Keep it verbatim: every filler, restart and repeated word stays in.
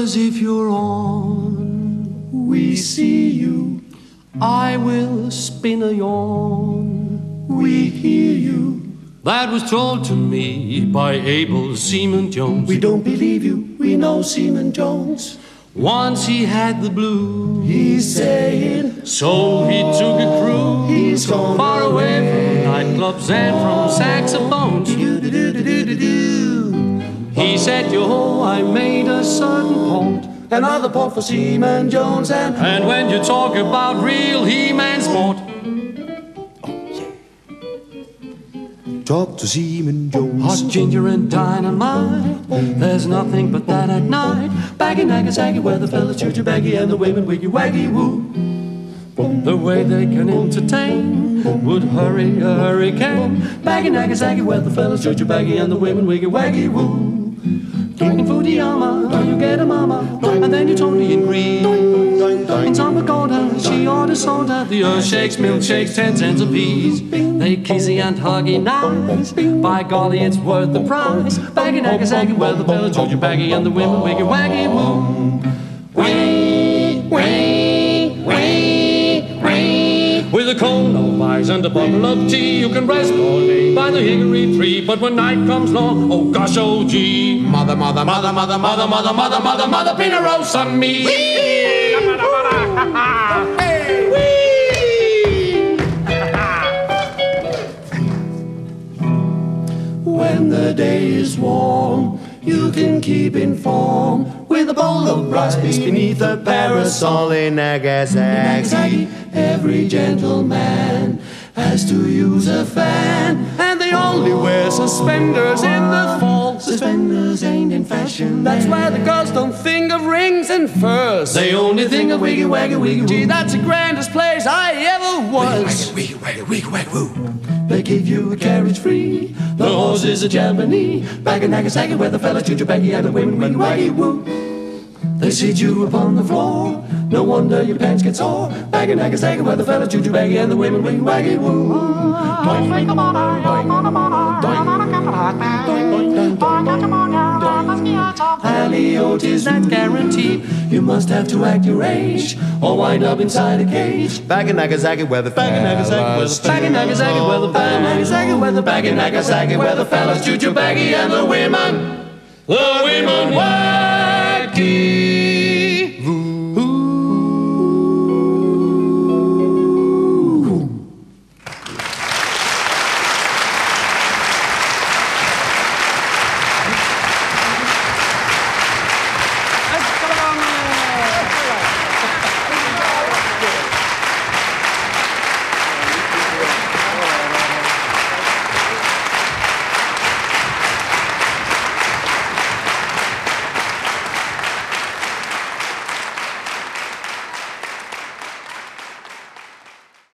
'cause if you're on, we see you. I will spin a yarn. We hear you. That was told to me by Abel Seaman Jones. We don't believe you, we know Seaman Jones. Once he had the blues, he's saying, so he took a cruise. He's gone far away from nightclubs and from saxophones. He said, yo, I made a certain port, another port for Seaman Jones. And, and when you talk about real He-Man sport, talk to Seaman Jones. Hot ginger and dynamite, there's nothing but that at night. Baggy Nagasaki, where the fellas choo-choo baggy and the women wiggy-waggy woo. The way they can entertain would hurry a hurricane. Baggy Nagasaki, where the fellas choo-choo baggy and the women wiggy-waggy woo. Talking Fudiyama, you get a mama, and then you totally agree. In some Pagoda, she orders soda, the earth shakes, milkshakes, ten cents apiece. They kissy and huggy nice, by golly it's worth the price. Baggy Nagasaki, where the fellas choo-choo baggy and the women wiggy-waggy woo. Wee, wee, wee, wee. With a cone of ice and a bottle of tea, you can rest all day by the hickory tree. But when night comes long, oh gosh, oh gee, mother, mother, mother, mother, mother, mother, mother, mother, mother, pin a rose on me. Hey, wee. When the day is warm, you can keep informed with a bowl of rice beneath a parasol in Nagasaki. Every gentleman has to use a fan, and they only wear suspenders in the fall. Suspenders ain't in fashion. That's why the girls don't think of rings and furs. They only think of wiggy waggy wiggy woo. Gee, that's the grandest place I ever was. Wiggy waggy wiggy waggy woo. They give you a carriage free. The horse is a Japanese. Back in Nagasaki, where the fellas choo-choo baggy and the women wiggy waggy woo. They sit you upon the floor. No wonder your pants get sore. Back in Nagasaki, where the fellas choo-choo baggy and the women wiggy waggy woo. Haliotis, that's guaranteed. You must have to act your age, or wind up inside a cage. Back in Nagasaki, where the Back in Nagasaki, where the Back in Nagasaki, where the Back in Nagasaki, where the Back in Nagasaki, where the fellas choo-choo baggy and the women, the women were.